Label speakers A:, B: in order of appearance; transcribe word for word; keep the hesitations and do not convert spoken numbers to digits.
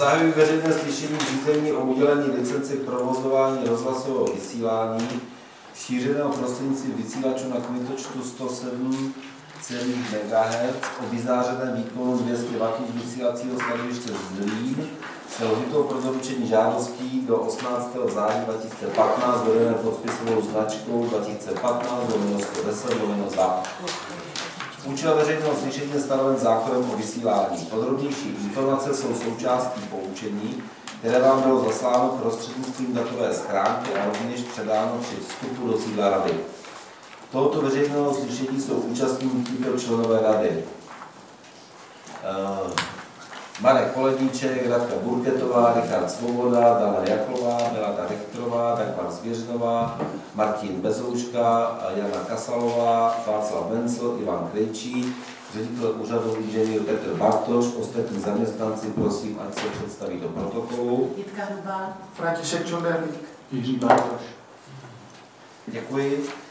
A: Zahajuji veřejné slyšení řízení o udělení licence k provozování rozhlasového vysílání šířeného prostřednictvím vysílačů na kmitočtu sto sedm celá pět megahertz o vyzářeném výkonu dvě stě wattů z vysílacího skladiště Zlín se lhůtou pro doručení žádostí do osmnáctého září dva tisíce patnáct vedené podpisovou značkou dva tisíce patnáct sto deset za. Účel veřejného slyšení je stanoven zákonem o vysílání. Podrobnější informace jsou součástí poučení, které vám bylo zasláno prostřednictvím datové schránky a rovněž předáno při vstupu do sídla rady. Tohoto veřejného slyšení jsou účastníky tyto členové rady. Uh, Marek Poledníček, Radka Burketová, Richard Svoboda, Dana Jaklová, Milada Richtrová, Dagmar Zvěřinová, Martin Bezouška, Jana Kasalová, Václav Mencl, Ivan Krejčí, ředitel úřadu inženýr Petr Bartoš, ostatní zaměstnanci, prosím, ať se představí do protokolu.
B: Jitka Hrubá,
C: František Čunderlík, Jiří Bartoš.
A: Děkuji.